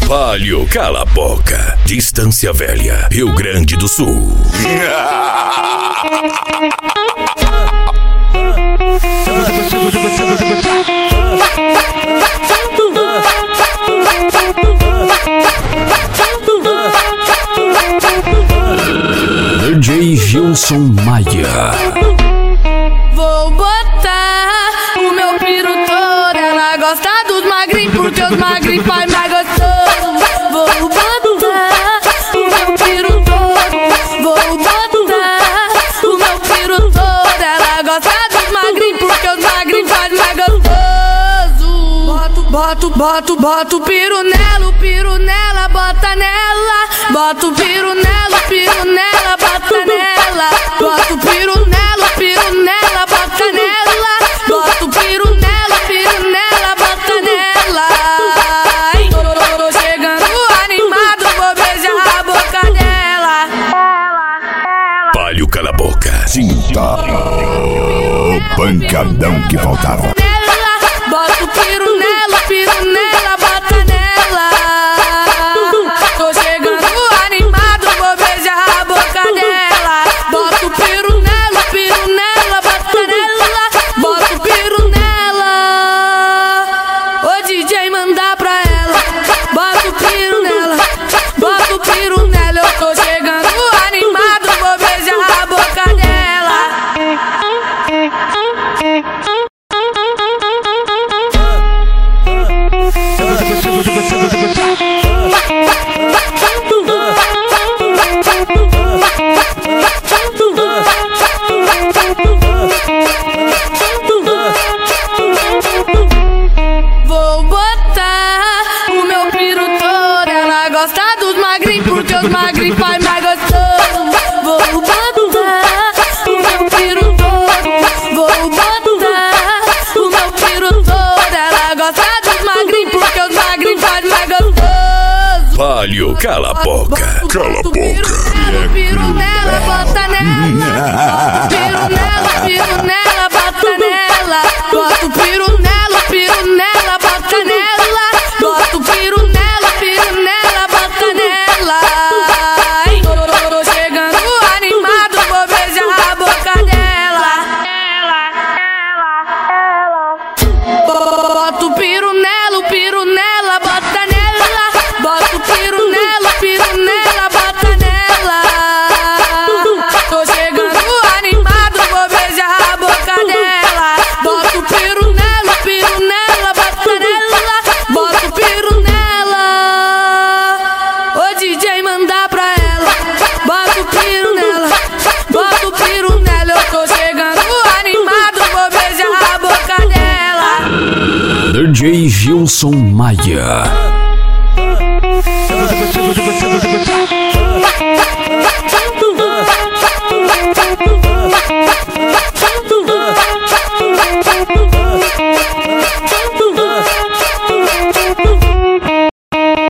Palio Cala a Boca, Distância Velha, Rio Grande do Sul. DJ Gilson Maia. Vou botar o meu piru todo. Ela gosta dos magrinhos porque os magrinhos faz mais gostoso. Vou botar o meu piru todo. Vou botar o meu piru todo. Ela gosta dos magrinhos porque os magrinhos faz mais gostoso. Bota o piru nela, bota nela. Bota o piru nela, bota nela. Bota o piru nela, bota nela. Bota o piru nela, bota nela. Ai, tô chegando animado, vou beijar a boca dela. Palio Cala a Boca. Sinta o pancadão que faltava. Bota o piru nela, bota nela. Tô chegando animado, vou beijar a boca dela. Bota o piru nela, bota nela. Bota o piru nela. O DJ manda pra ela. Bota o piru nela, bota o piru nela. Eu tô chegando animado, vou beijar a boca dela. Vou botar o meu piru todo. Ela gosta dos magrinhos porque os magrinhos faz mais gostoso. Vou botar o meu piru todo. Vou botar o meu piru todo. Ela gosta dos magrinhos porque os magrinhos faz mais gostoso. Palio Cala a Boca. Cala a boca. Piru nela, bota nela. Piru nela, bota nela. Bota o piru nela, bota nela. Bota o piru nela, bota nela. Ai, tô chegando animado, vou beijar a boca dela. Bota o piru nela, bota nela. Bota o piru nela, bota nela. Tô chegando animado, vou beijar a boca dela. Bota o piru nela, bota nela. Bota o piru nela. O DJ manda pra ela. Bota o piru nela, eu tô chegando animado, vou beijar a boca dela. DJ Gilson Maia.